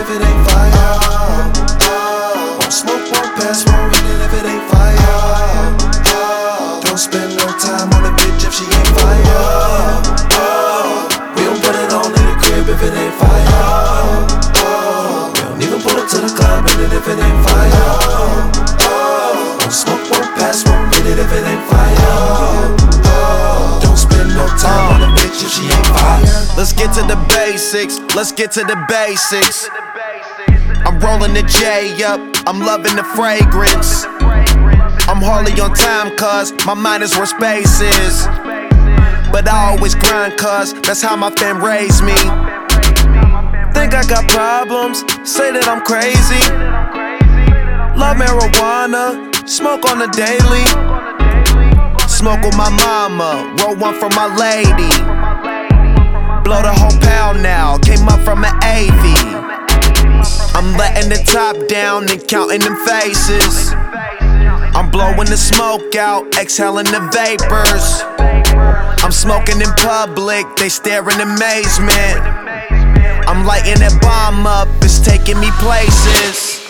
if it ain't fire. Won't smoke, won't pass, won't hit it if it ain't fire. Don't spend no time on a bitch if she ain't fire. We don't put it on in the crib if it ain't fire. We don't even pull up to the club in it if it ain't fire. Won't smoke, won't pass, won't hit it if it ain't fire. Don't spend no time on a bitch if she ain't fire. Let's get to the basics, let's get to the basics. I'm rolling the J up, I'm loving the fragrance. I'm hardly on time cause my mind is where space is. But I always grind cause that's how my fam raised me. Think I got problems, say that I'm crazy. Love marijuana, smoke on the daily. Smoke with my mama, roll one for my lady. Blow the whole pound now, came up from an AV. I'm letting the top down and counting them faces. I'm blowing the smoke out, exhaling the vapors. I'm smoking in public, they stare in amazement. I'm lighting that bomb up, it's taking me places.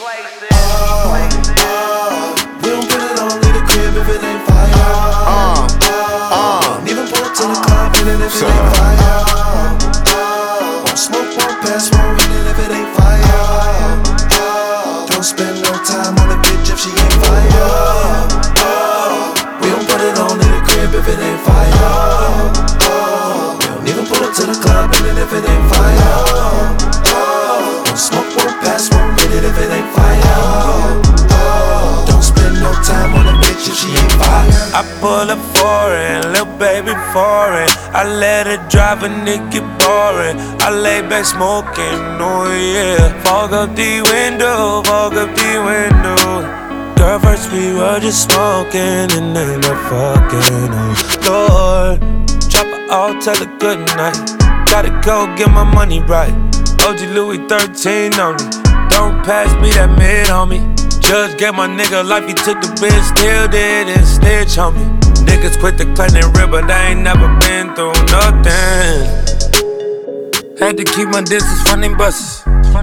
We don't put it on in the crib if it ain't fire. Don't even pull up to the club in it if it ain't fire. Won't smoke, won't pass, won't hit it if it ain't fire. Don't spend no time on a bitch if she ain't fire. We don't put it on in the crib if it ain't fire. We don't even pull up to the club in it if it ain't fire. Won't smoke, won't pass, won't hit it if it ain't fire. Don't spend no time on a bitch if she ain't fire. I pull up foreign, little baby foreign. I let her drive a nigga boring. I lay back smoking, oh yeah. Fog up the window, fog up the window. Girl, first we were just smoking and then the fucking, oh Lord. Drop it all, tell her good night. Gotta go get my money right. OG Louis 13 on me. Don't pass me that mid, homie. Judge gave my nigga life, he took the bitch, still didn't snitch on me. Niggas quit the clan and rip, but I ain't never been through nothing. Had to keep my distance from them buses.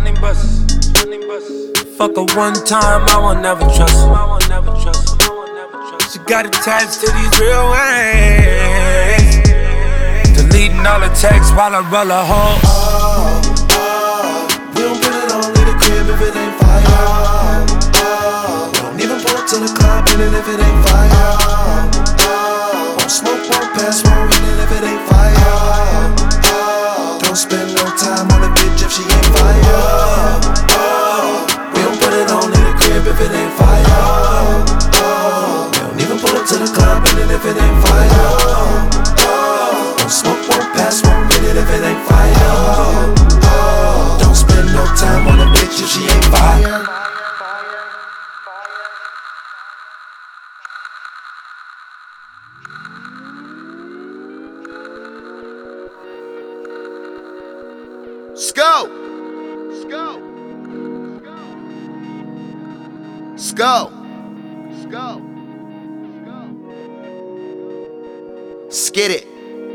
Fuck her one time, I won't never trust her. She got attached to these real ways. Deleting all the texts while I roll a hoe. We don't put it on in the crib if it ain't fire. We don't even pull up to the club in it if it ain't fire. Won't smoke, won't pass, won't hit it if it ain't fire. Don't spend no time on a bitch if she ain't fire. We don't put it on in the crib if it ain't fire. We don't even pull up to the club in it if it ain't fire. Won't smoke, won't pass, won't hit it if it ain't fire. Don't spend no time on a bitch if she ain't fire. Sko! Skid it.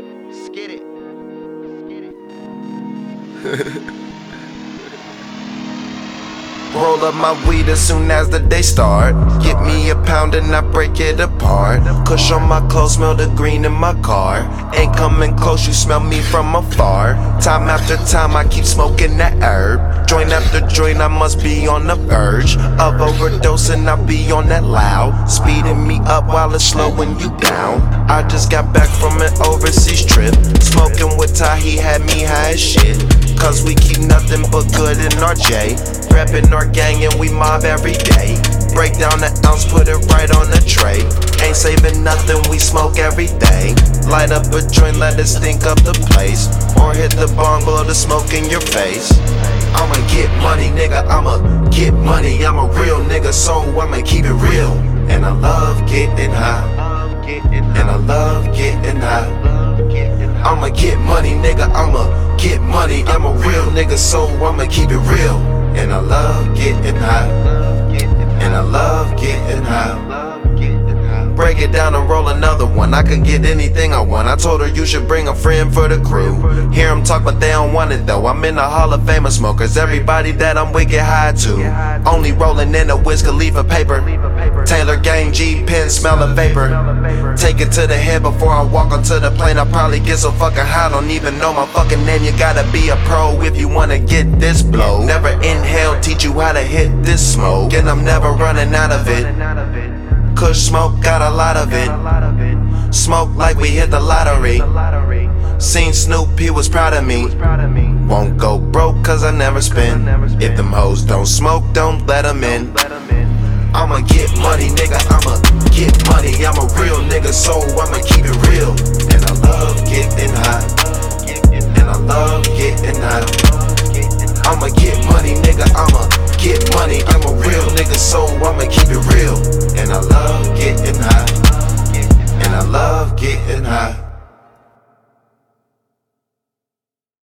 Roll up my weed as soon as the day start. Get me a pound and I break it apart. Kush on my clothes, smell the green in my car. Ain't coming close, you smell me from afar. Time after time I keep smoking that herb. Joint after joint I must be on the verge of overdosing, I be on that loud. Speeding me up while it's slowing you down. I just got back from an overseas trip. Smoking with Ty, he had me high as shit. Cause we keep nothing but good in our J. Reppin' our gang and we mob every day. Break down the ounce, put it right on the tray. Ain't saving nothing, we smoke every day. Light up a joint, let it stink up the place. Or hit the bong, blow the smoke in your face. I'ma get money, nigga, I'ma get money. I'm a real nigga, so I'ma keep it real. And I love getting high. And I love getting high. I'ma get money, nigga, I'ma get money. I'm a real nigga, so I'ma keep it real. And I love getting high. And I love getting high. break it down and roll another one. I could get anything I want. I told her you should bring a friend for the crew. Hear them talk, but they don't want it though. I'm in the Hall of Fame of smokers. Everybody that I'm with get high to. Only rolling in a Wiz Khalifa paper. Taylor Gang G pen, smell of vapor. Take it to the head before I walk onto the plane. I probably get so fucking high, don't even know my fucking name. You gotta be a pro if you wanna get this blow. Never inhale, teach you how to hit this smoke. And I'm never running out of it. Kush smoke, got a lot of it. Smoke like we hit the lottery. Seen Snoop, he was proud of me. Won't go broke cause I never spend. If them hoes don't smoke, don't let them in. I'ma get money, nigga, I'ma get money. I'm a real nigga, so I'ma